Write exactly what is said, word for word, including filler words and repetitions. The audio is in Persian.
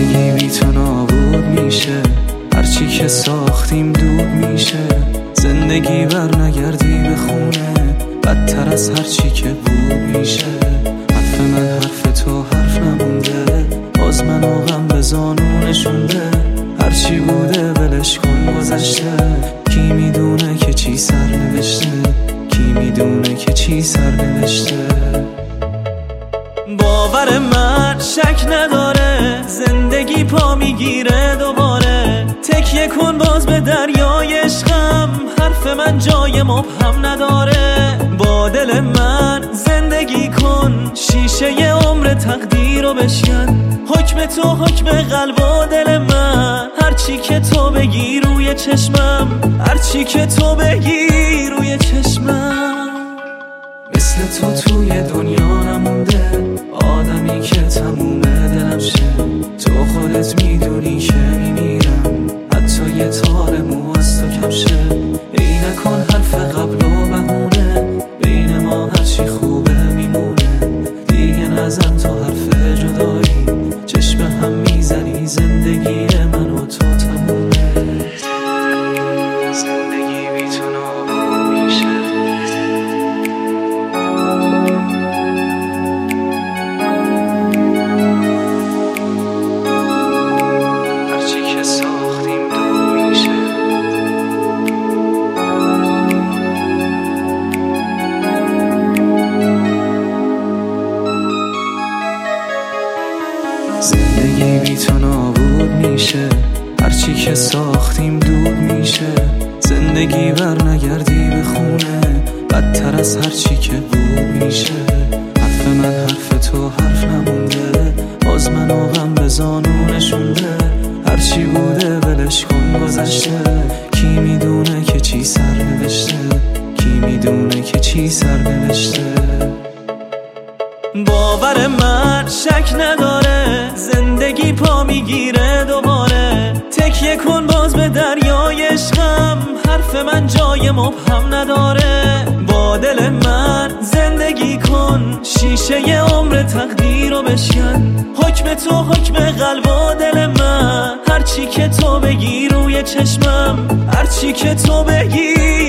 زندگی بی تو نابود میشه، هرچی که ساختیم دود میشه. زندگی بر نگردی به خونه، بدتر از هرچی که بود میشه. حرف من حرف تو حرف نمونده، باز من آقم به زانو نشونده. هرچی بوده ولش کن گذشته، کی میدونه که چی سر نوشته، کی میدونه که چی سر نوشته. باور من شک نداره، زندگی پا میگیره دوباره. تکیه کن باز به دریای عشقم، حرف من جای مبهم نداره. با دل من زندگی کن، شیشه عمر تقدیر رو بشکن. حکم تو حکم قلب و دل من، هرچی که تو بگی روی چشمم، هرچی که تو بگی روی چشمم. مثل تو توی دنیا نمونده، آدمی که تمومه دلم شه. تو خودت میدونی که میمیرم، حتی یه تار مو از تو کم شه. ای نکن حرف قبل و بهونه، بین ما هرچی خوبه میمونه. دیگه نزن تو حرف جدایی، چشم هم میزنی. زندگی من و تو تمومه، زندگی بی تو نابود میشه. هرچی که ساختیم دود میشه. زندگی بی تو نابود میشه، هرچی که ساختیم دود میشه. زندگی بر نگردی به خونه، بدتر از هرچی که بود میشه. حرف من حرف تو حرف نمونده، باز من آقم به زانو نشونده. هرچی بوده ولش کن گذشته، کی میدونه که چی سر نوشته، کی میدونه که چی سر نوشته. باور من شک نداره، زندگی پا میگیره دوباره. تکیه کن باز به دریای عشقم، حرف من جای مبهم نداره. با دل من زندگی کن، شیشه عمر تقدیر رو بشکن. حکم تو حکم قلب و دل من، هرچی که تو بگی روی چشمم، هرچی که تو بگی